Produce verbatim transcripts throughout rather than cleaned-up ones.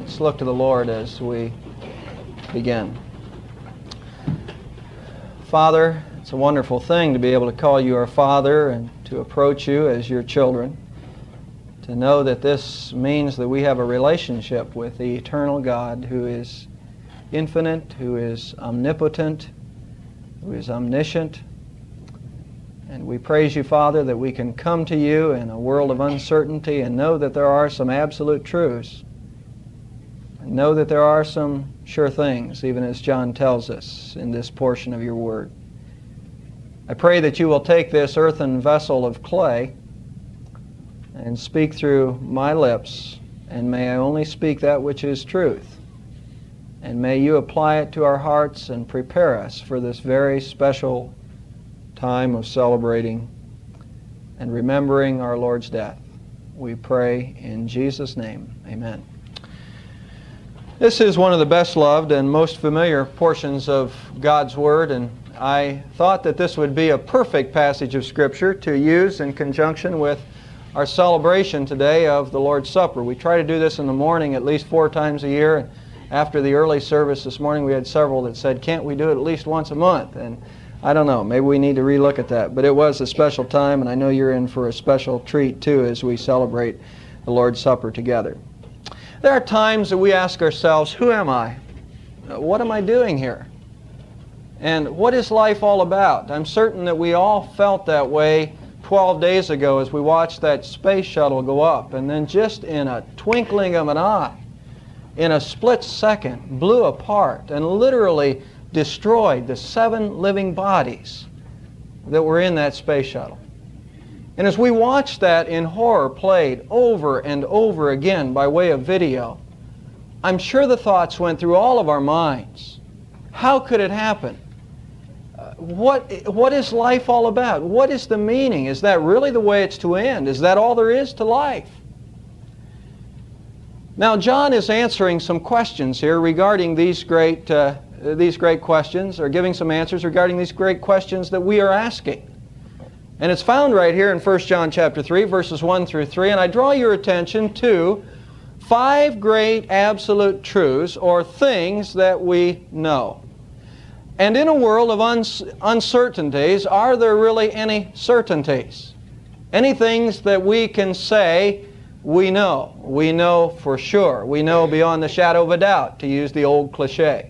Let's look to the Lord as we begin. Father, it's a wonderful thing to be able to call you our Father and to approach you as your children. To know that this means that we have a relationship with the eternal God who is infinite, who is omnipotent, who is omniscient. And we praise you, Father, that we can come to you in a world of uncertainty and know that there are some absolute truths. And know that there are some sure things, even as John tells us in this portion of your word. I pray that you will take this earthen vessel of clay and speak through my lips, and may I only speak that which is truth. And may you apply it to our hearts and prepare us for this very special time of celebrating and remembering our Lord's death. We pray in Jesus' name. Amen. This is one of the best loved and most familiar portions of God's Word, and I thought that this would be a perfect passage of Scripture to use in conjunction with our celebration today of the Lord's Supper. We try to do this in the morning at least four times a year, and after the early service this morning we had several that said, can't we do it at least once a month? And I don't know, maybe we need to relook at that. But it was a special time, and I know you're in for a special treat too as we celebrate the Lord's Supper together. There are times that we ask ourselves, who am I? What am I doing here? And what is life all about? I'm certain that we all felt that way twelve days ago as we watched that space shuttle go up, and then just in a twinkling of an eye, in a split second, blew apart and literally destroyed the seven living bodies that were in that space shuttle. And as we watched that in horror played over and over again by way of video, I'm sure the thoughts went through all of our minds. How could it happen? Uh, what, what is life all about? What is the meaning? Is that really the way it's to end? Is that all there is to life? Now, John is answering some questions here regarding these great, uh, these great questions, or giving some answers regarding these great questions that we are asking. And it's found right here in First John chapter three, verses one through three. And I draw your attention to five great absolute truths, or things that we know. And in a world of uns- uncertainties, are there really any certainties? Any things that we can say we know? We know for sure. We know beyond the shadow of a doubt, to use the old cliche.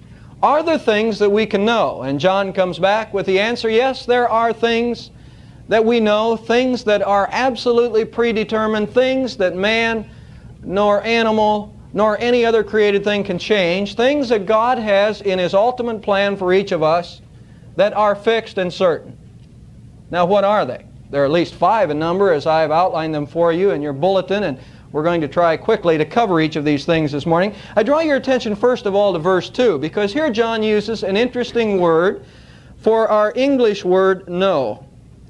Are there things that we can know? And John comes back with the answer, yes, there are things that we know, things that are absolutely predetermined, things that man nor animal nor any other created thing can change, things that God has in His ultimate plan for each of us that are fixed and certain. Now, what are they? There are at least five in number as I have outlined them for you in your bulletin, and we're going to try quickly to cover each of these things this morning. I draw your attention first of all to verse two, because here John uses an interesting word for our English word know.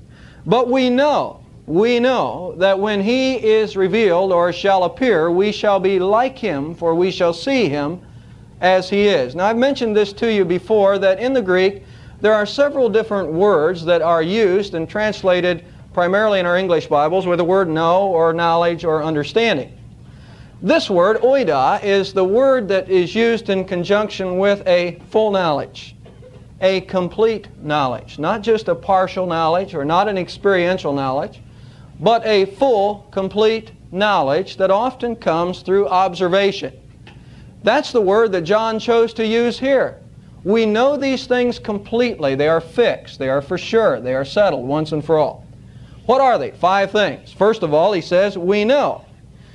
But we know, we know that when He is revealed or shall appear, we shall be like Him, for we shall see Him as He is. Now, I've mentioned this to you before, that in the Greek there are several different words that are used and translated primarily in our English Bibles with the word know or knowledge or understanding. This word, oida, is the word that is used in conjunction with a full knowledge. A complete knowledge, not just a partial knowledge or not an experiential knowledge, but a full, complete knowledge that often comes through observation. That's the word that John chose to use here. We know these things completely. They are fixed. They are for sure. They are settled once and for all. What are they? Five things. First of all, he says, we know.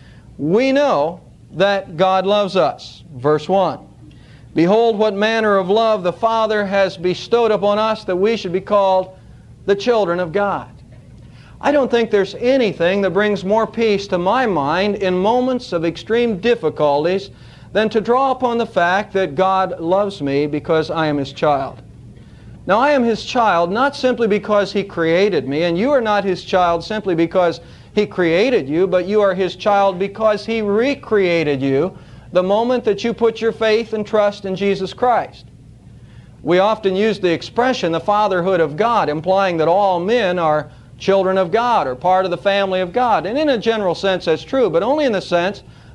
We know that God loves us. Verse one. Behold, what manner of love the Father has bestowed upon us, that we should be called the children of God. I don't think there's anything that brings more peace to my mind in moments of extreme difficulties than to draw upon the fact that God loves me because I am His child. Now, I am His child not simply because He created me, and you are not His child simply because He created you, but you are His child because He recreated you the moment that you put your faith and trust in Jesus Christ. We often use the expression, the fatherhood of God, implying that all men are children of God or part of the family of God. And in a general sense that's true, but only in the sense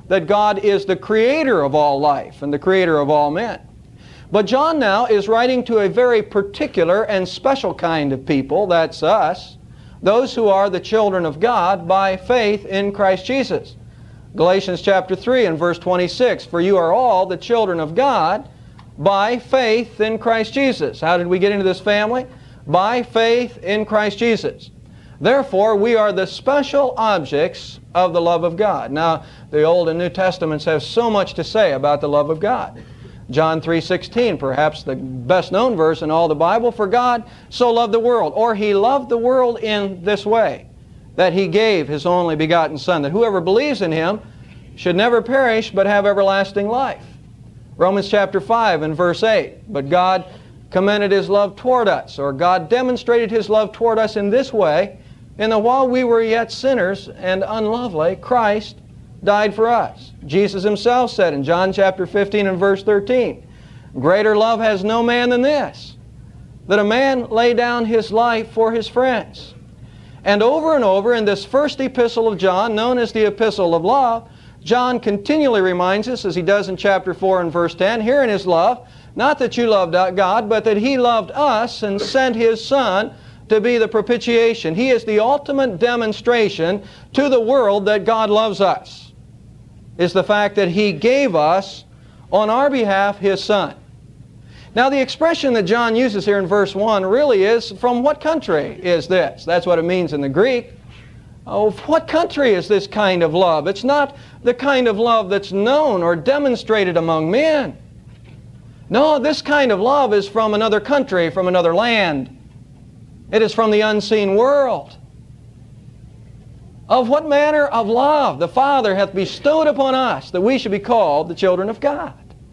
that God is the creator of all life and the creator of all men. But John now is writing to a very particular and special kind of people, that's us, those who are the children of God by faith in Christ Jesus. Galatians chapter three and verse twenty-six, "For you are all the children of God by faith in Christ Jesus." How did we get into this family? By faith in Christ Jesus. Therefore, we are the special objects of the love of God. Now, the Old and New Testaments have so much to say about the love of God. John three sixteen, perhaps the best known verse in all the Bible, "For God so loved the world," or He loved the world in this way, that He gave His only begotten Son, that whoever believes in Him should never perish but have everlasting life. Romans chapter five and verse eight, "But God commended His love toward us," or God demonstrated His love toward us in this way, "in that while we were yet sinners and unlovely, Christ died for us." Jesus Himself said in John chapter fifteen and verse thirteen, "Greater love has no man than this, that a man lay down his life for his friends." And over and over in this first epistle of John, known as the Epistle of Love, John continually reminds us, as he does in chapter four and verse ten, "Herein is love, not that you loved God, but that He loved us and sent His Son to be the propitiation." He is the ultimate demonstration to the world that God loves us, is the fact that He gave us on our behalf His Son. Now, the expression that John uses here in verse one really is, from what country is this? That's what it means in the Greek. Oh, what country is this kind of love? It's not the kind of love that's known or demonstrated among men. No, this kind of love is from another country, from another land. It is from the unseen world. Of what manner of love the Father hath bestowed upon us, that we should be called the children of God.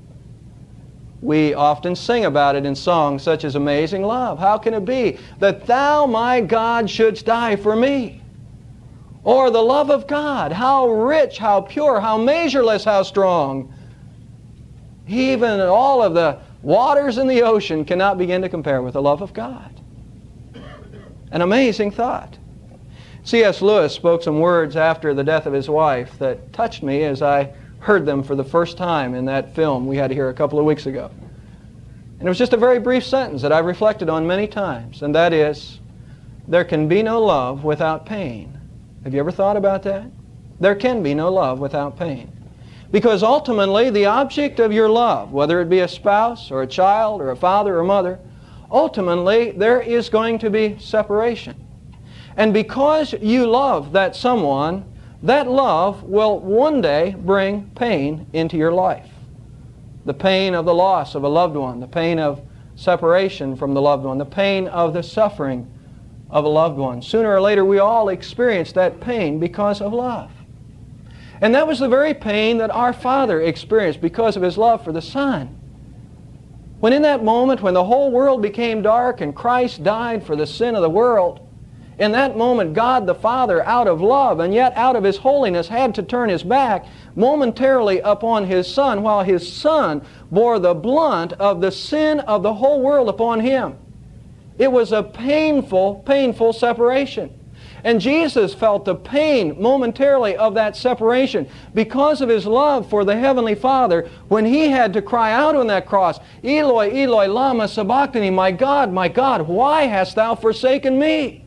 We often sing about it in songs such as "Amazing Love." How can it be that Thou, my God, shouldst die for me? Or the love of God, how rich, how pure, how measureless, how strong. Even all of the waters in the ocean cannot begin to compare with the love of God. An amazing thought. C S Lewis spoke some words after the death of his wife that touched me as I heard them for the first time in that film we had here a couple of weeks ago. And it was just a very brief sentence that I've reflected on many times, and that is, "There can be no love without pain." Have you ever thought about that? There can be no love without pain. Because ultimately, the object of your love, whether it be a spouse or a child or a father or mother, ultimately there is going to be separation. And because you love that someone, that love will one day bring pain into your life. The pain of the loss of a loved one, the pain of separation from the loved one, the pain of the suffering of a loved one. Sooner or later we all experience that pain because of love. And that was the very pain that our Father experienced because of His love for the Son. When in that moment when the whole world became dark and Christ died for the sin of the world, in that moment God the Father, out of love and yet out of His holiness, had to turn His back momentarily upon His Son, while His Son bore the brunt of the sin of the whole world upon Him. It was a painful, painful separation. And Jesus felt the pain momentarily of that separation because of His love for the Heavenly Father when He had to cry out on that cross, "Eloi, Eloi, lama sabachthani," "My God, my God, why hast Thou forsaken me?"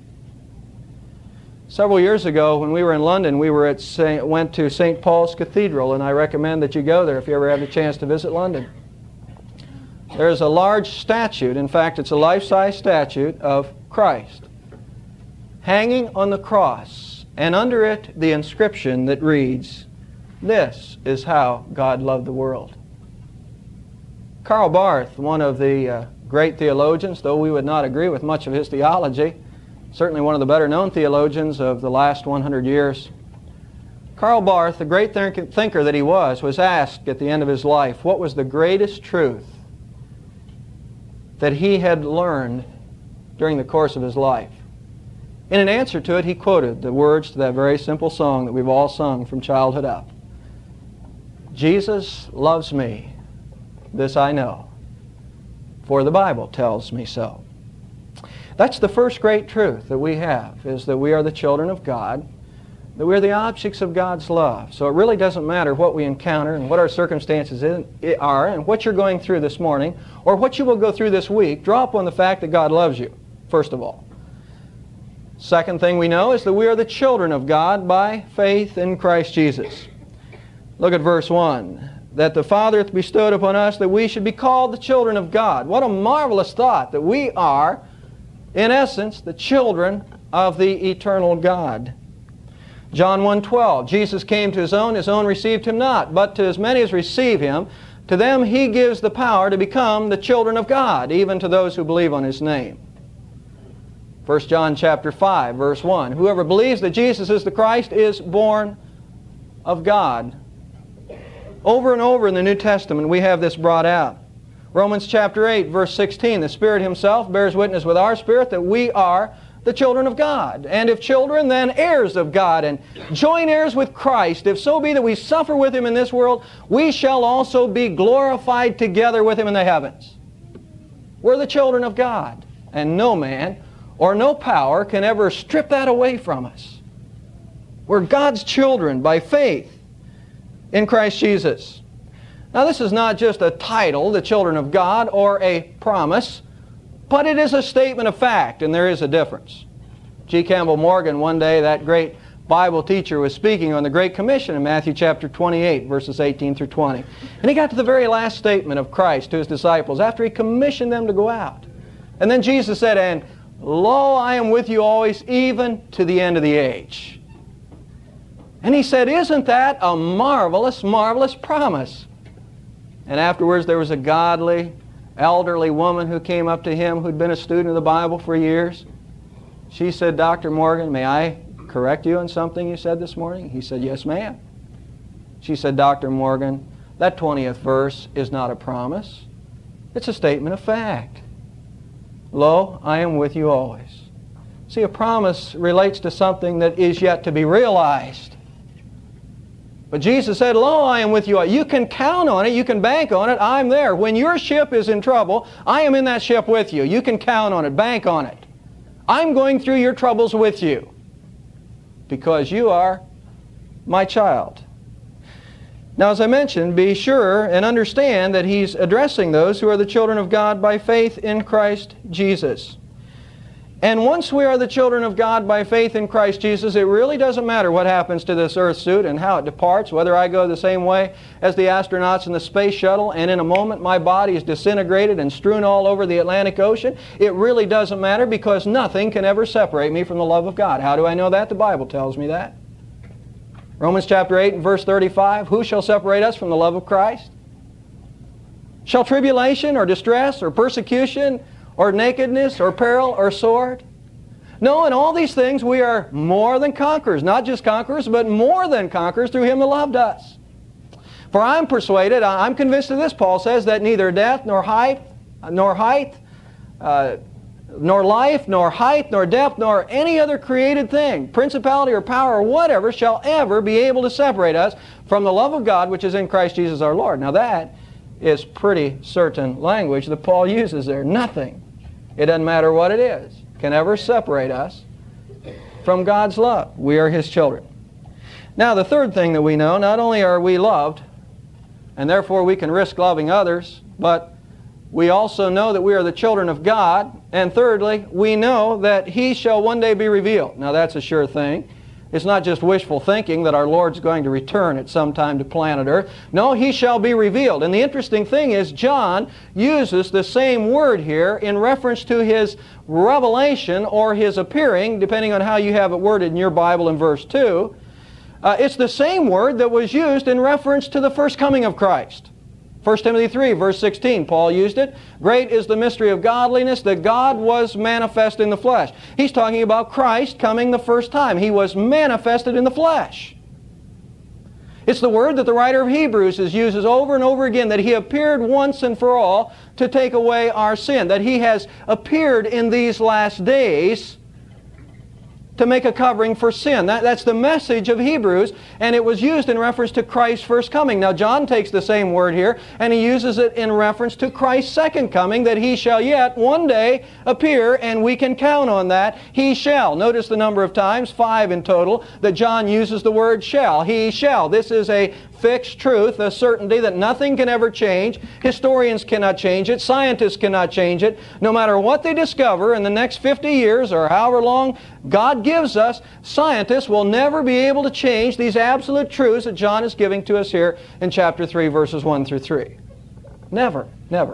Several years ago when we were in London, we were at Saint, went to Saint Paul's Cathedral, and I recommend that you go there if you ever have the chance to visit London. There's a large statue, in fact it's a life-size statue of Christ, hanging on the cross, and under it the inscription that reads, "This is how God loved the world." Karl Barth, one of the uh, great theologians, though we would not agree with much of his theology, certainly one of the better known theologians of the last one hundred years, Karl Barth, the great think- thinker that he was, was asked at the end of his life what was the greatest truth that he had learned during the course of his life. In an answer to it, he quoted the words to that very simple song that we've all sung from childhood up. "Jesus loves me, this I know, for the Bible tells me so." That's the first great truth that we have, is that we are the children of God that we're the objects of God's love. So it really doesn't matter what we encounter and what our circumstances are and what you're going through this morning or what you will go through this week. Draw upon the fact that God loves you, first of all. Second thing we know is that we are the children of God by faith in Christ Jesus. Look at verse one. That the Father hath bestowed upon us that we should be called the children of God. What a marvelous thought that we are, in essence, the children of the eternal God. John one twelve, Jesus came to His own, His own received Him not, but to as many as receive Him, to them He gives the power to become the children of God, even to those who believe on His name. First John chapter five, verse one, whoever believes that Jesus is the Christ is born of God. Over and over in the New Testament we have this brought out. Romans chapter eight, verse sixteen, the Spirit Himself bears witness with our spirit that we are the children of God. And if children, then heirs of God, and joint heirs with Christ, if so be that we suffer with Him in this world, we shall also be glorified together with Him in the heavens. We're the children of God, and no man or no power can ever strip that away from us. We're God's children by faith in Christ Jesus. Now this is not just a title, the children of God, or a promise, but it is a statement of fact, and there is a difference. G. Campbell Morgan, one day, that great Bible teacher, was speaking on the Great Commission in Matthew chapter twenty-eight, verses eighteen through twenty. And he got to the very last statement of Christ to His disciples after He commissioned them to go out. And then Jesus said, and lo, I am with you always, even to the end of the age. And He said, isn't that a marvelous, marvelous promise? And afterwards there was a godly, elderly woman who came up to him who'd been a student of the Bible for years. She said, Doctor Morgan, may I correct you on something you said this morning? He said, yes, ma'am. She said, Doctor Morgan, that twentieth verse is not a promise. It's a statement of fact. Lo, I am with you always. See, a promise relates to something that is yet to be realized. But Jesus said, lo, I am with you. You can count on it. You can bank on it. I'm there. When your ship is in trouble, I am in that ship with you. You can count on it. Bank on it. I'm going through your troubles with you because you are my child. Now, as I mentioned, be sure and understand that He's addressing those who are the children of God by faith in Christ Jesus. And once we are the children of God by faith in Christ Jesus, it really doesn't matter what happens to this earth suit and how it departs, whether I go the same way as the astronauts in the space shuttle and in a moment my body is disintegrated and strewn all over the Atlantic Ocean. It really doesn't matter because nothing can ever separate me from the love of God. How do I know that? The Bible tells me that. Romans chapter eight and verse thirty-five, who shall separate us from the love of Christ? Shall tribulation or distress or persecution or nakedness, or peril, or sword? No, in all these things we are more than conquerors. Not just conquerors, but more than conquerors through Him that loved us. For I'm persuaded, I'm convinced of this, Paul says, that neither death, nor height, nor height, uh, nor life, nor height, nor depth, nor any other created thing, principality or power or whatever, shall ever be able to separate us from the love of God which is in Christ Jesus our Lord. Now that is pretty certain language that Paul uses there. Nothing, it doesn't matter what it is, can ever separate us from God's love. We are His children. Now the third thing that we know, not only are we loved, and therefore we can risk loving others, but we also know that we are the children of God, and thirdly, we know that He shall one day be revealed. Now that's a sure thing. It's not just wishful thinking that our Lord's going to return at some time to planet Earth. No, He shall be revealed. And the interesting thing is John uses the same word here in reference to His revelation or His appearing, depending on how you have it worded in your Bible in verse two. Uh, it's the same word that was used in reference to the first coming of Christ. First Timothy three, verse sixteen, Paul used it. Great is the mystery of godliness, that God was manifest in the flesh. He's talking about Christ coming the first time. He was manifested in the flesh. It's the word that the writer of Hebrews uses over and over again, that He appeared once and for all to take away our sin. That He has appeared in these last days to make a covering for sin. That, that's the message of Hebrews, and it was used in reference to Christ's first coming. Now John takes the same word here, and he uses it in reference to Christ's second coming, that He shall yet one day appear, and we can count on that. He shall. Notice the number of times, five in total, that John uses the word shall. He shall. This is a fixed truth, a certainty that nothing can ever change. Historians cannot change it. Scientists cannot change it. No matter what they discover in the next fifty years or however long God gives us, scientists will never be able to change these absolute truths that John is giving to us here in chapter three, verses one through three. Never, never.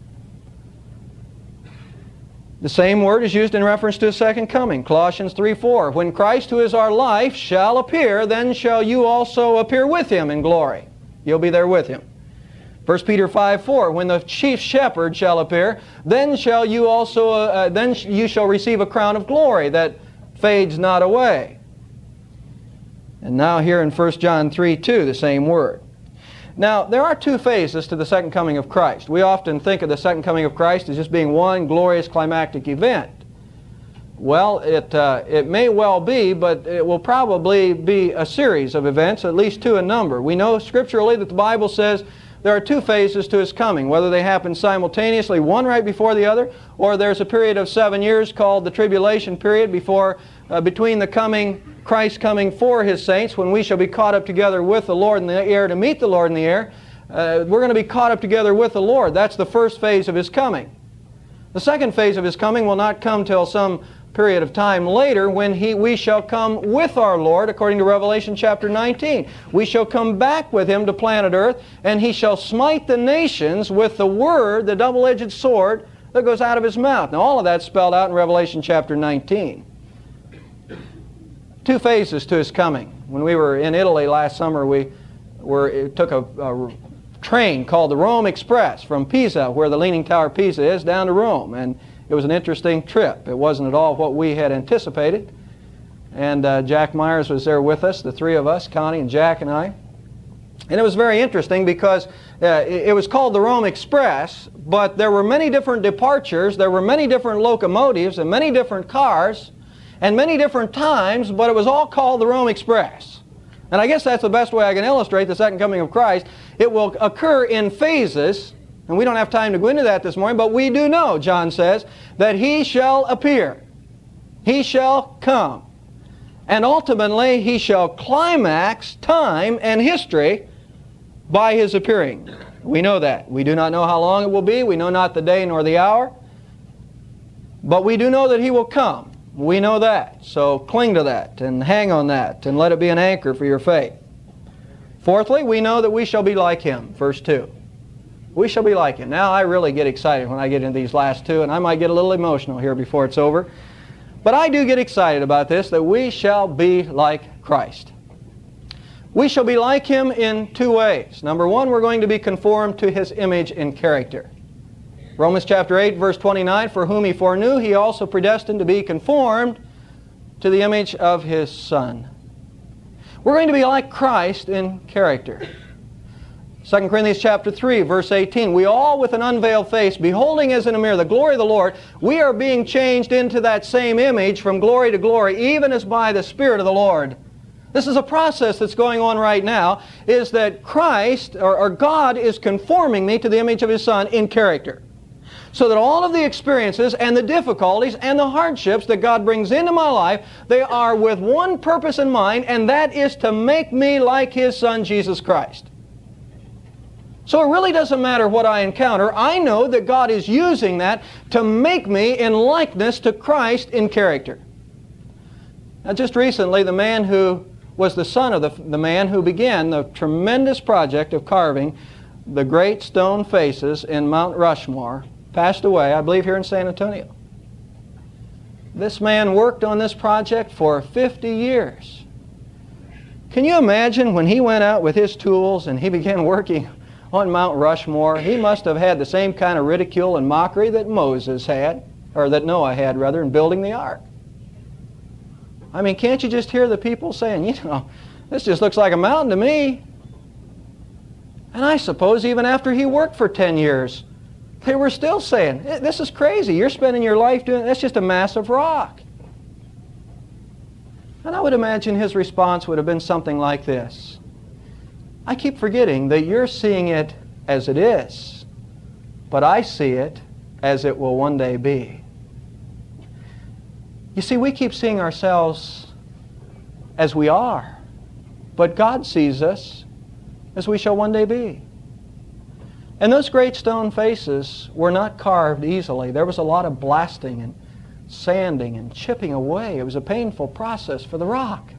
The same word is used in reference to His second coming. Colossians three four, when Christ, who is our life, shall appear, then shall you also appear with Him in glory. You'll be there with Him. First Peter five four, when the chief shepherd shall appear, then shall you also, uh, then you shall receive a crown of glory that fades not away. And now here in First John three two, the same word. Now, there are two phases to the second coming of Christ. We often think of the second coming of Christ as just being one glorious climactic event. Well, it, uh, it may well be, but it will probably be a series of events, at least two in number. We know scripturally that the Bible says there are two phases to His coming, whether they happen simultaneously, one right before the other, or there's a period of seven years called the tribulation period before, uh, between the coming, Christ coming for His saints, when we shall be caught up together with the Lord in the air to meet the Lord in the air. Uh, we're going to be caught up together with the Lord. That's the first phase of His coming. The second phase of His coming will not come till some period of time later, when he, we shall come with our Lord, according to Revelation chapter nineteen. We shall come back with Him to planet Earth, and He shall smite the nations with the word, the double-edged sword, that goes out of His mouth. Now all of that's spelled out in Revelation chapter nineteen. Two phases to His coming. When we were in Italy last summer, we were, took a, a train called the Rome Express from Pisa, where the Leaning Tower of Pisa is, down to Rome. And it was an interesting trip. It wasn't at all what we had anticipated. And uh, Jack Myers was there with us, the three of us, Connie and Jack and I. And it was very interesting because uh, it, it was called the Rome Express, but there were many different departures, there were many different locomotives and many different cars and many different times, but it was all called the Rome Express. And I guess that's the best way I can illustrate the second coming of Christ. It will occur in phases. And we don't have time to go into that this morning, but we do know, John says, that He shall appear. He shall come. And ultimately, He shall climax time and history by His appearing. We know that. We do not know how long it will be. We know not the day nor the hour. But we do know that He will come. We know that. So cling to that and hang on that and let it be an anchor for your faith. Fourthly, we know that we shall be like Him. Verse two. We shall be like Him. Now I really get excited when I get into these last two, and I might get a little emotional here before it's over. But I do get excited about this, that we shall be like Christ. We shall be like Him in two ways. Number one, we're going to be conformed to His image and character. Romans chapter eight, verse twenty-nine, for whom He foreknew, He also predestined to be conformed to the image of His Son. We're going to be like Christ in character. Second Corinthians chapter three, verse eighteen, we all with an unveiled face, beholding as in a mirror the glory of the Lord, we are being changed into that same image from glory to glory, even as by the Spirit of the Lord. This is a process that's going on right now, is that Christ, or, or God, is conforming me to the image of His Son in character. So that all of the experiences and the difficulties and the hardships that God brings into my life, they are with one purpose in mind, and that is to make me like His Son, Jesus Christ. So it really doesn't matter what I encounter. I know that God is using that to make me in likeness to Christ in character. Now just recently, the man who was the son of the, the man who began the tremendous project of carving the great stone faces in Mount Rushmore passed away, I believe, here in San Antonio. This man worked on this project for fifty years. Can you imagine when he went out with his tools and he began working on Mount Rushmore? He must have had the same kind of ridicule and mockery that Moses had, or that Noah had, rather, in building the ark. I mean, can't you just hear the people saying, you know, this just looks like a mountain to me? And I suppose even after he worked for ten years, they were still saying, this is crazy. You're spending your life doing, that's just a massive rock. And I would imagine his response would have been something like this. I keep forgetting that you're seeing it as it is, but I see it as it will one day be. You see, we keep seeing ourselves as we are, but God sees us as we shall one day be. And those great stone faces were not carved easily. There was a lot of blasting and sanding and chipping away. It was a painful process for the rock.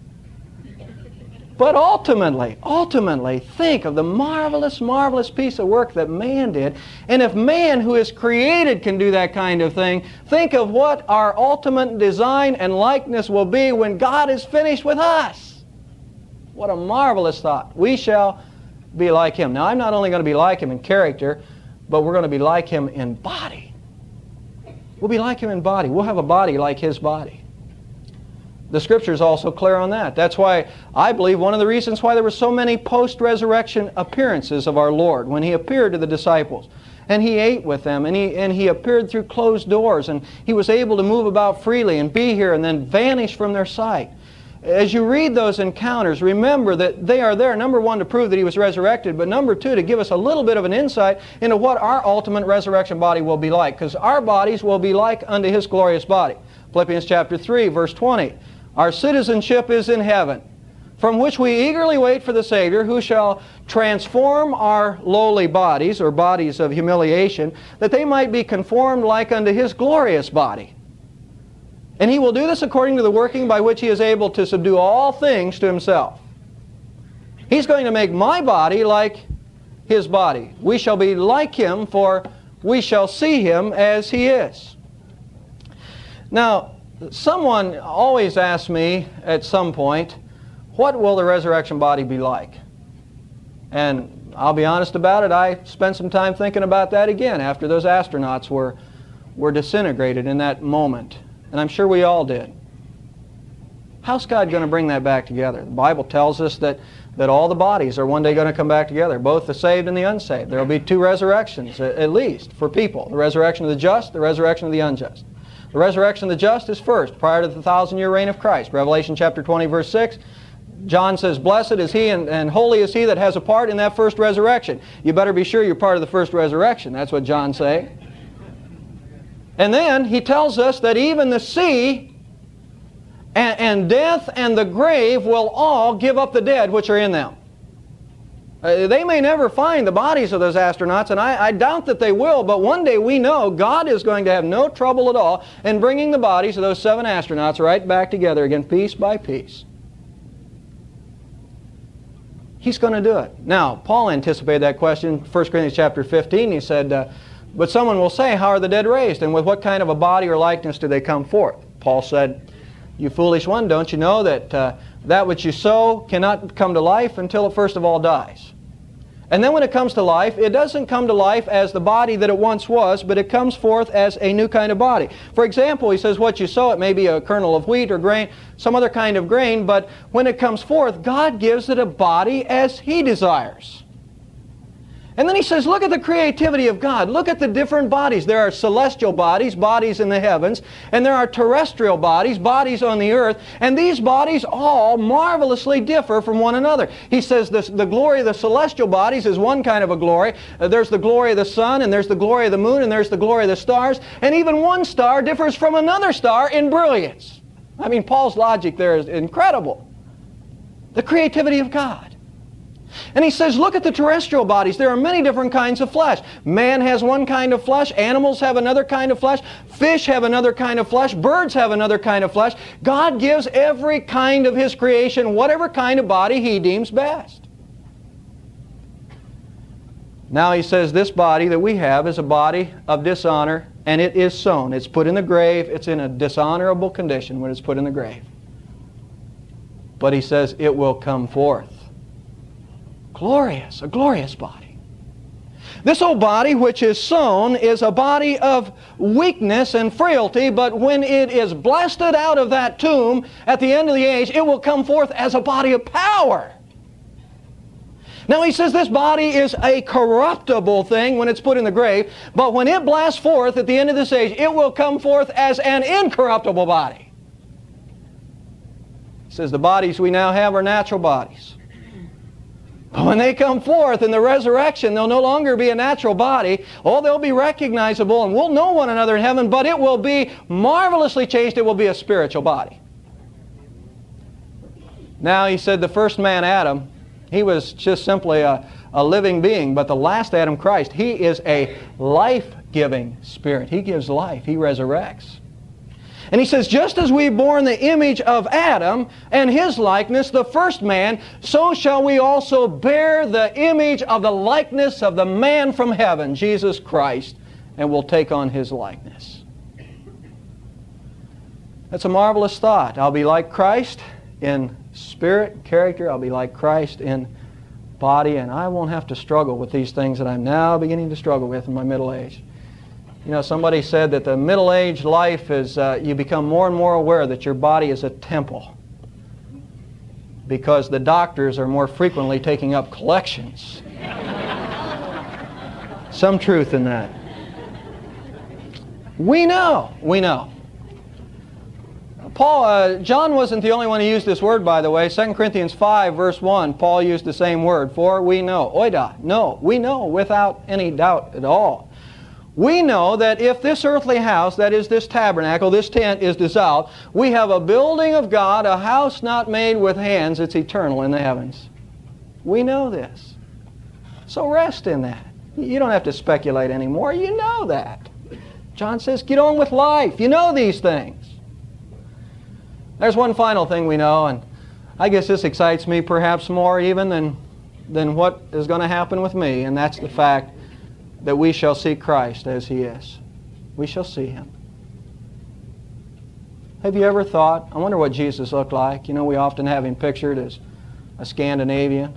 But ultimately, ultimately, think of the marvelous, marvelous piece of work that man did. And if man who is created can do that kind of thing, think of what our ultimate design and likeness will be when God is finished with us. What a marvelous thought. We shall be like Him. Now, I'm not only going to be like Him in character, but we're going to be like Him in body. We'll be like Him in body. We'll have a body like His body. The Scripture is also clear on that. That's why I believe one of the reasons why there were so many post-resurrection appearances of our Lord, when He appeared to the disciples. And He ate with them, and he, and he appeared through closed doors, and He was able to move about freely and be here and then vanish from their sight. As you read those encounters, remember that they are there, number one, to prove that He was resurrected, but number two, to give us a little bit of an insight into what our ultimate resurrection body will be like, because our bodies will be like unto His glorious body. Philippians chapter three, verse twenty. Our citizenship is in heaven, from which we eagerly wait for the Savior, who shall transform our lowly bodies, or bodies of humiliation, that they might be conformed like unto His glorious body. And He will do this according to the working by which He is able to subdue all things to Himself. He's going to make my body like His body. We shall be like Him, for we shall see Him as He is. Now, someone always asks me at some point, what will the resurrection body be like? And I'll be honest about it, I spent some time thinking about that again after those astronauts were, were disintegrated in that moment. And I'm sure we all did. How's God going to bring that back together? The Bible tells us that, that all the bodies are one day going to come back together, both the saved and the unsaved. There will be two resurrections, at least, for people. The resurrection of the just, the resurrection of the unjust. The resurrection of the just is first, prior to the thousand-year reign of Christ. Revelation chapter twenty, verse six, John says, blessed is he and, and holy is he that has a part in that first resurrection. You better be sure you're part of the first resurrection. That's what John say. And then he tells us that even the sea and, and death and the grave will all give up the dead which are in them. Uh, they may never find the bodies of those astronauts, and I, I doubt that they will, but one day we know God is going to have no trouble at all in bringing the bodies of those seven astronauts right back together again, piece by piece. He's going to do it. Now, Paul anticipated that question. First Corinthians chapter fifteen, he said, uh, but someone will say, how are the dead raised? And with what kind of a body or likeness do they come forth? Paul said, you foolish one, don't you know that uh, that which you sow cannot come to life until it first of all dies? And then when it comes to life, it doesn't come to life as the body that it once was, but it comes forth as a new kind of body. For example, he says what you sow, it may be a kernel of wheat or grain, some other kind of grain, but when it comes forth, God gives it a body as He desires. And then he says, look at the creativity of God. Look at the different bodies. There are celestial bodies, bodies in the heavens, and there are terrestrial bodies, bodies on the earth, and these bodies all marvelously differ from one another. He says this, the glory of the celestial bodies is one kind of a glory. Uh, there's the glory of the sun, and there's the glory of the moon, and there's the glory of the stars, and even one star differs from another star in brilliance. I mean, Paul's logic there is incredible. The creativity of God. And he says, look at the terrestrial bodies. There are many different kinds of flesh. Man has one kind of flesh. Animals have another kind of flesh. Fish have another kind of flesh. Birds have another kind of flesh. God gives every kind of His creation whatever kind of body He deems best. Now he says this body that we have is a body of dishonor, and it is sown. It's put in the grave. It's in a dishonorable condition when it's put in the grave. But he says it will come forth. Glorious, a glorious body. This old body which is sown is a body of weakness and frailty, but when it is blasted out of that tomb at the end of the age, it will come forth as a body of power. Now he says this body is a corruptible thing when it's put in the grave, but when it blasts forth at the end of this age, it will come forth as an incorruptible body. says the bodies we now have are natural bodies. But when they come forth in the resurrection, they'll no longer be a natural body. Oh, they'll be recognizable and we'll know one another in heaven, but it will be marvelously changed. It will be a spiritual body. Now, he said the first man, Adam, he was just simply a, a living being, but the last Adam, Christ, he is a life-giving spirit. He gives life. He resurrects. And he says, just as we bore in the image of Adam and his likeness, the first man, so shall we also bear the image of the likeness of the man from heaven, Jesus Christ, and will take on his likeness. That's a marvelous thought. I'll be like Christ in spirit and character. I'll be like Christ in body, and I won't have to struggle with these things that I'm now beginning to struggle with in my middle age. You know, somebody said that the middle-aged life is, uh, you become more and more aware that your body is a temple because the doctors are more frequently taking up collections. Some truth in that. We know, we know. Paul, uh, John wasn't the only one who used this word, by the way. Second Corinthians five, verse one, Paul used the same word. For we know, oida, no, we know without any doubt at all. We know that if this earthly house, that is this tabernacle, this tent is dissolved, we have a building of God, a house not made with hands, it's eternal in the heavens. We know this. So rest in that. You don't have to speculate anymore. You know that. John says, get on with life. You know these things. There's one final thing we know, and I guess this excites me perhaps more even than, than what is going to happen with me, and that's the fact that we shall see Christ as He is. We shall see Him. Have you ever thought, I wonder what Jesus looked like? You know, we often have Him pictured as a Scandinavian.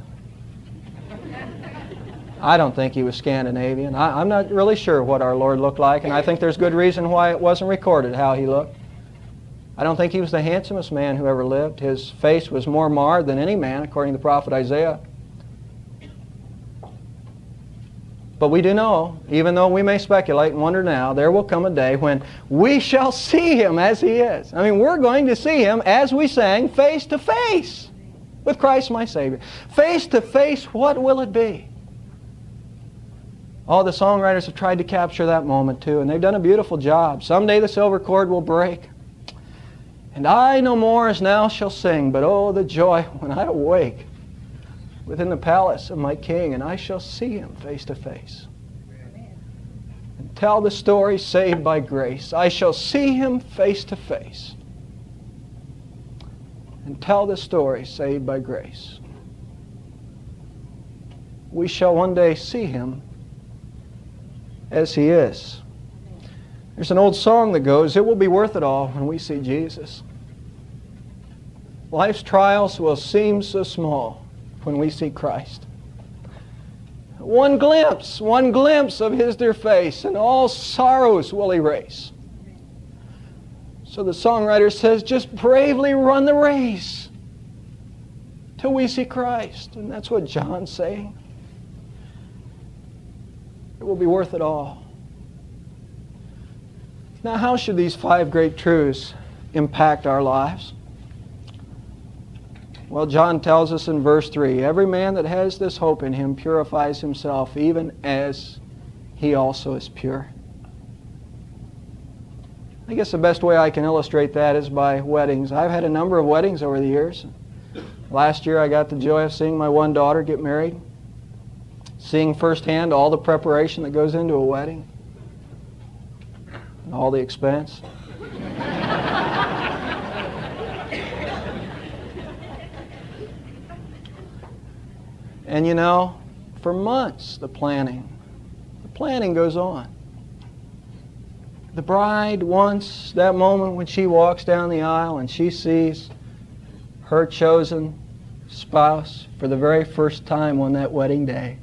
I don't think He was Scandinavian. I, I'm not really sure what our Lord looked like, and I think there's good reason why it wasn't recorded how He looked. I don't think He was the handsomest man who ever lived. His face was more marred than any man, according to the prophet Isaiah. But we do know, even though we may speculate and wonder now, there will come a day when we shall see Him as He is. I mean, we're going to see Him, as we sang, face to face with Christ my Savior. Face to face, what will it be? All the songwriters have tried to capture that moment too, and they've done a beautiful job. Someday the silver cord will break, and I no more as now shall sing, but oh, the joy when I awake within the palace of my King, and I shall see Him face to face. And tell the story saved by grace. I shall see Him face to face. And tell the story saved by grace. We shall one day see Him as He is. There's an old song that goes, it will be worth it all when we see Jesus. Life's trials will seem so small when we see Christ. One glimpse, one glimpse of His dear face, and all sorrows will erase. So the songwriter says, just bravely run the race till we see Christ. And that's what John's saying. It will be worth it all. Now, how should these five great truths impact our lives? Well, John tells us in verse three, every man that has this hope in him purifies himself even as he also is pure. I guess the best way I can illustrate that is by weddings. I've had a number of weddings over the years. Last year I got the joy of seeing my one daughter get married, seeing firsthand all the preparation that goes into a wedding, and all the expense. And you know, for months the planning, the planning goes on. The bride wants that moment when she walks down the aisle and she sees her chosen spouse for the very first time on that wedding day.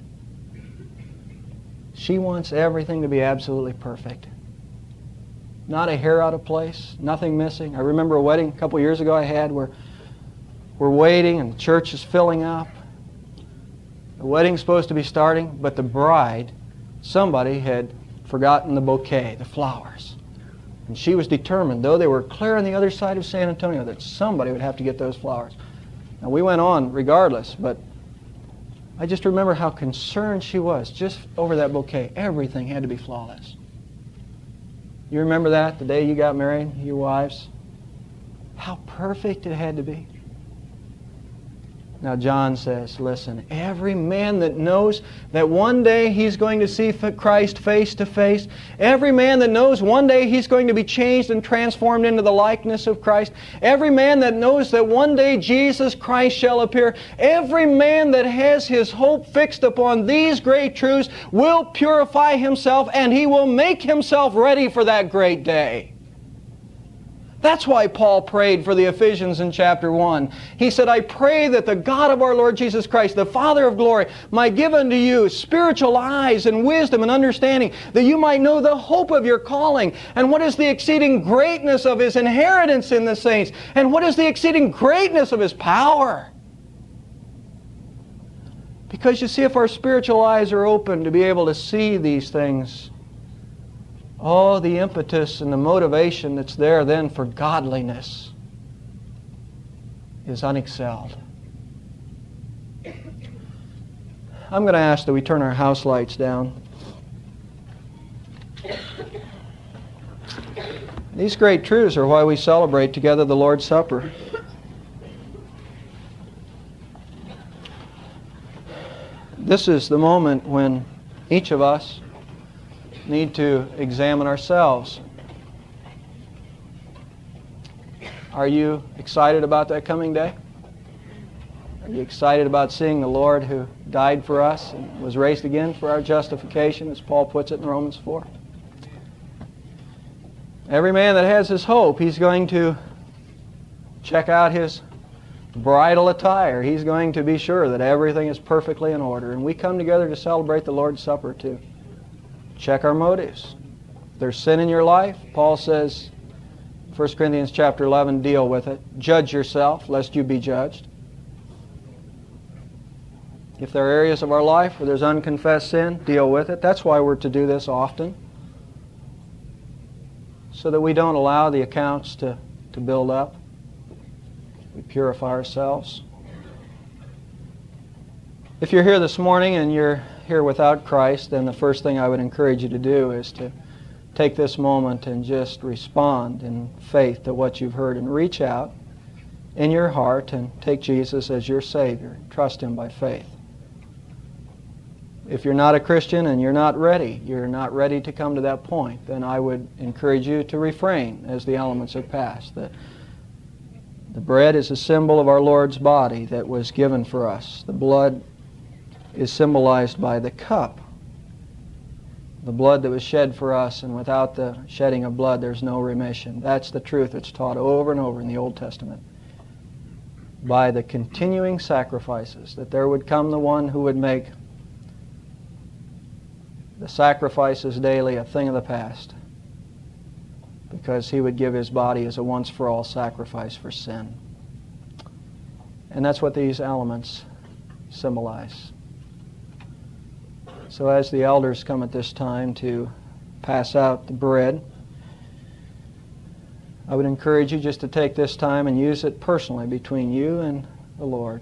She wants everything to be absolutely perfect. Not a hair out of place, nothing missing. I remember a wedding a couple years ago I had where we're waiting and the church is filling up. The wedding's supposed to be starting, but the bride, somebody had forgotten the bouquet, the flowers. And she was determined, though they were clear on the other side of San Antonio, that somebody would have to get those flowers. Now, we went on regardless, but I just remember how concerned she was just over that bouquet. Everything had to be flawless. You remember that, the day you got married, you wives? How perfect it had to be. Now John says, listen, every man that knows that one day he's going to see Christ face to face, every man that knows one day he's going to be changed and transformed into the likeness of Christ, every man that knows that one day Jesus Christ shall appear, every man that has his hope fixed upon these great truths will purify himself, and he will make himself ready for that great day. That's why Paul prayed for the Ephesians in chapter one. He said, I pray that the God of our Lord Jesus Christ, the Father of glory, might give unto you spiritual eyes and wisdom and understanding, that you might know the hope of your calling, and what is the exceeding greatness of His inheritance in the saints, and what is the exceeding greatness of His power. Because you see, if our spiritual eyes are open to be able to see these things, oh, the impetus and the motivation that's there then for godliness is unexcelled. I'm going to ask that we turn our house lights down. These great truths are why we celebrate together the Lord's Supper. This is the moment when each of us need to examine ourselves. Are you excited about that coming day? Are you excited about seeing the Lord who died for us and was raised again for our justification, as Paul puts it in Romans four? Every man that has his hope, he's going to check out his bridal attire. He's going to be sure that everything is perfectly in order. And we come together to celebrate the Lord's Supper too. Check our motives. If there's sin in your life, Paul says, First Corinthians chapter eleven, deal with it. Judge yourself, lest you be judged. If there are areas of our life where there's unconfessed sin, deal with it. That's why we're to do this often, so that we don't allow the accounts to, to build up. We purify ourselves. If you're here this morning and you're here without Christ, then the first thing I would encourage you to do is to take this moment and just respond in faith to what you've heard, and reach out in your heart and take Jesus as your Savior. Trust Him by faith. If you're not a Christian and you're not ready, you're not ready to come to that point, then I would encourage you to refrain as the elements are passed. The, the bread is a symbol of our Lord's body that was given for us. The blood is symbolized by the cup. The blood that was shed for us, and without the shedding of blood there's no remission. That's the truth that's taught over and over in the Old Testament. By the continuing sacrifices, that there would come the one who would make the sacrifices daily a thing of the past, because He would give His body as a once-for-all sacrifice for sin. And that's what these elements symbolize. So as the elders come at this time to pass out the bread, I would encourage you just to take this time and use it personally between you and the Lord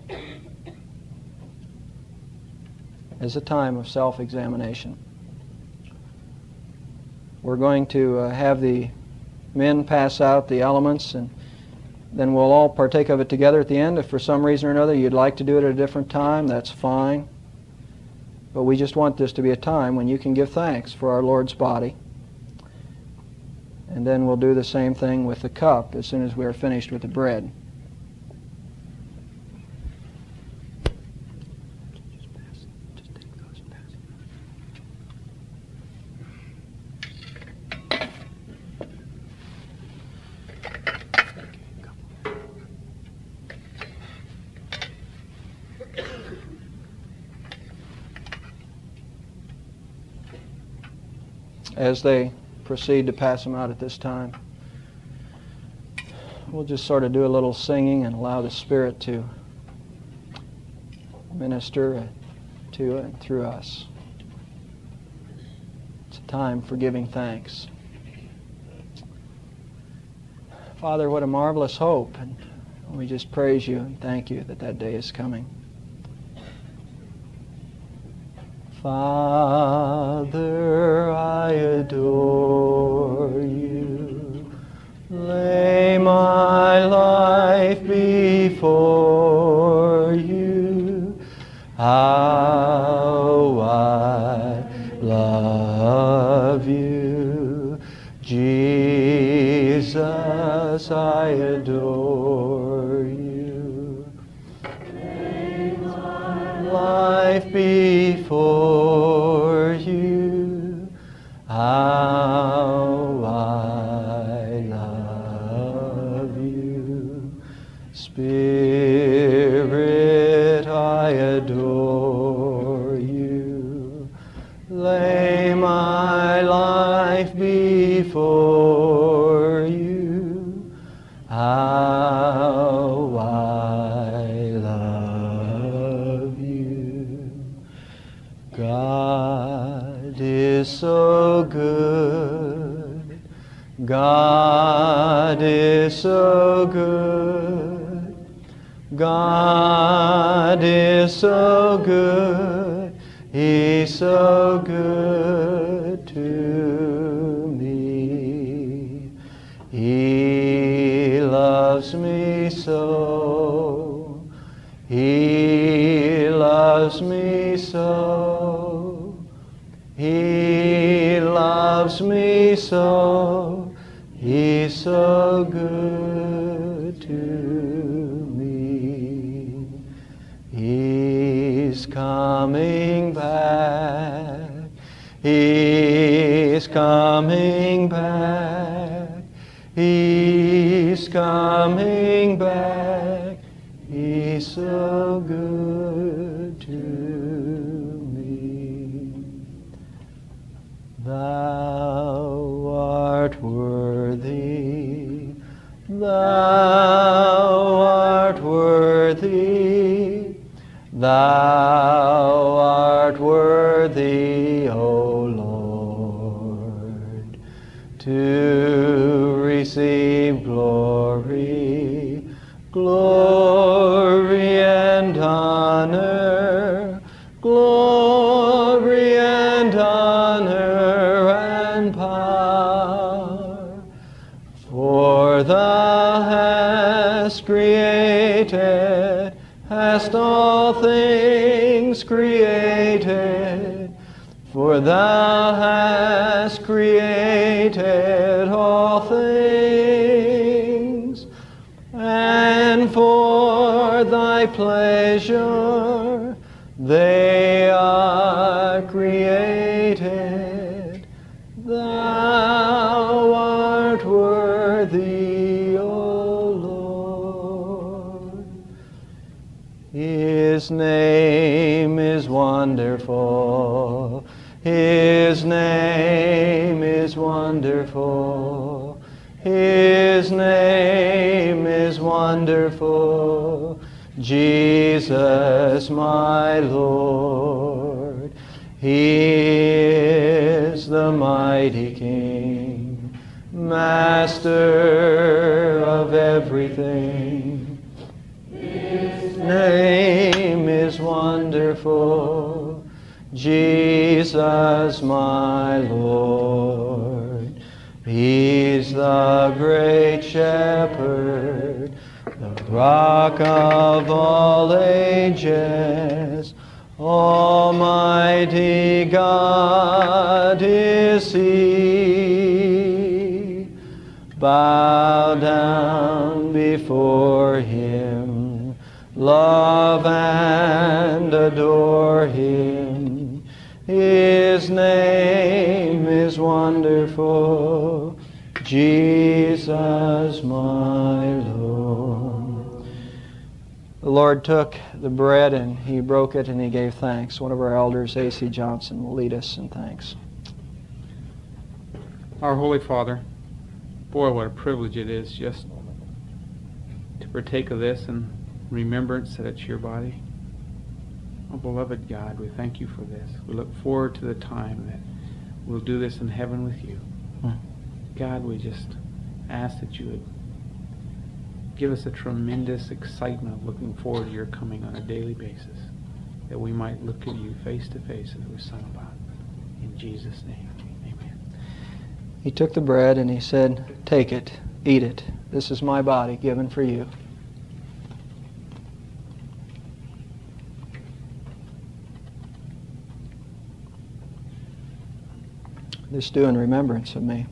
as a time of self-examination. We're going to uh, have the men pass out the elements, and then we'll all partake of it together at the end. If for some reason or another you'd like to do it at a different time, that's fine. But we just want this to be a time when you can give thanks for our Lord's body. And then we'll do the same thing with the cup as soon as we are finished with the bread. As they proceed to pass them out at this time, we'll just sort of do a little singing and allow the Spirit to minister to and through us. It's a time for giving thanks. Father, what a marvelous hope. And we just praise you and thank you that that day is coming. Father, I adore you. Lay my life before you. How I love you. Jesus, I adore you. Lay my life before you. How I love you. Spirit, I adore you. Lay my life before you. How I love you. God is so good. God is so good. God is so good. He's so good to me. He loves me so. He loves me so. He loves me so. He's so good to me. He's coming back. He's coming back. He's coming back. He's so good to me. Thou art worthy. Thou art worthy. Thou art worthy, O Lord, to receive glory, glory and honor, glory and honor and power. For thou hast created, hast all things created, for thou hast created all things, and for thy pleasure they are created. Thou art worthy, O Lord. His name is wonderful. His name is wonderful. His name is wonderful. Jesus, my Lord. He is the mighty King, Master of everything. His name is wonderful. Jesus, my Lord. He's the great shepherd, the rock of all ages. Almighty God is He. Bow down before Him, love and adore Him. His name is wonderful, Jesus my Lord. The Lord took the bread and He broke it and He gave thanks. One of our elders, A C Johnson, will lead us in thanks. Our Holy Father, boy, what a privilege it is just to partake of this in remembrance that it's your body. Oh, beloved God, we thank you for this. We look forward to the time that we'll do this in heaven with you. Hmm. God, we just ask that you would give us a tremendous excitement of looking forward to your coming on a daily basis, that we might look at you face to face as we sung about. In Jesus' name, amen. He took the bread and he said, "Take it, eat it. This is my body given for you." This do in remembrance of me.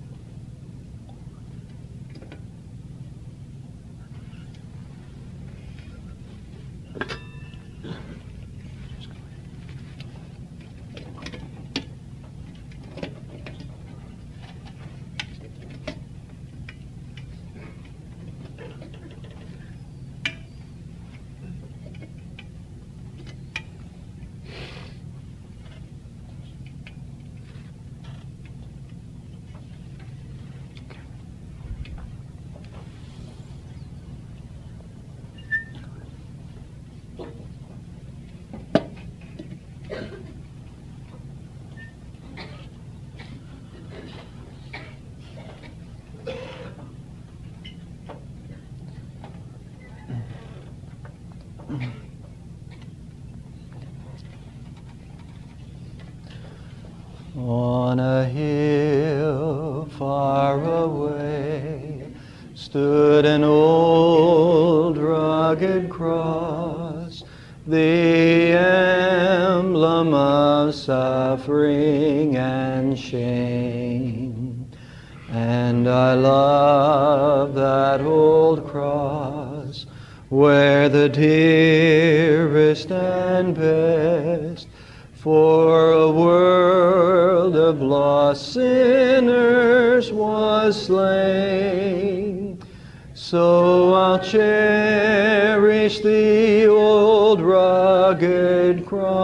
On a hill far away stood an old rugged cross, the emblem of suffering and shame. And I love that old cross, where the dearest and best for a world of lost sinners was slain. So I'll cherish the old rugged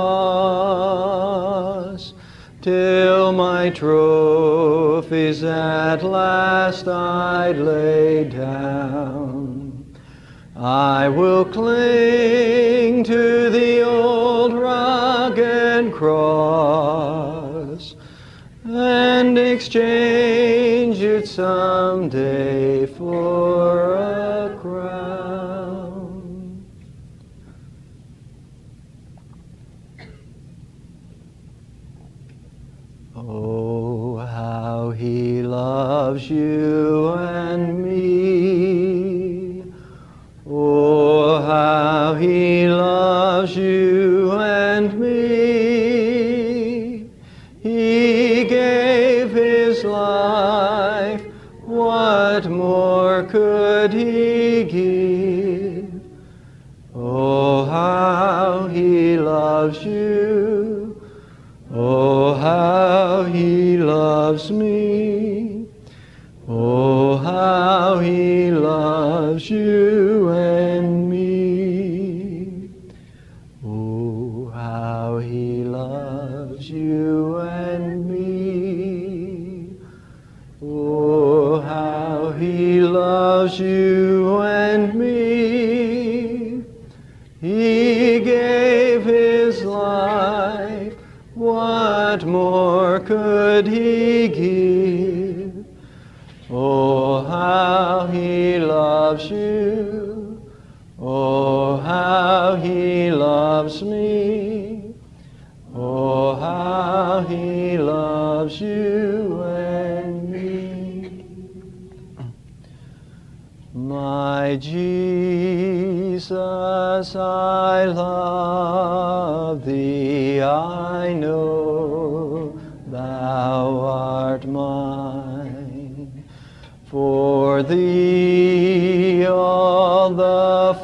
cross till my trophies at last I lay down. I will cling to the old rugged cross and exchange it someday for a crown. Oh, how he loves you and me. Oh, how he loves you and me. He gave his life. What more could he give? Oh, how he loves you. Oh, how he loves me. Oh, how he loves you and me. Oh, how he loves you and me. Oh, how he loves you and me. He gave his life. What more could he give? Oh, how he loves you. Oh, how he loves me. Oh, how he loves you and me. My Jesus, I love thee. I know thou art mine. For thee all the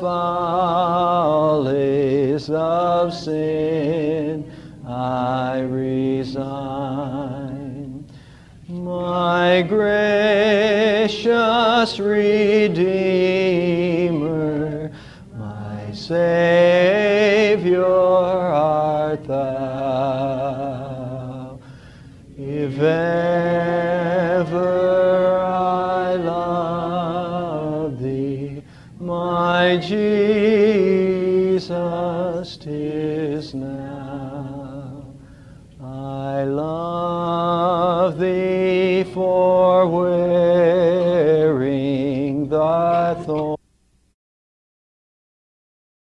follies of sin I resign. My gracious Redeemer, my Savior,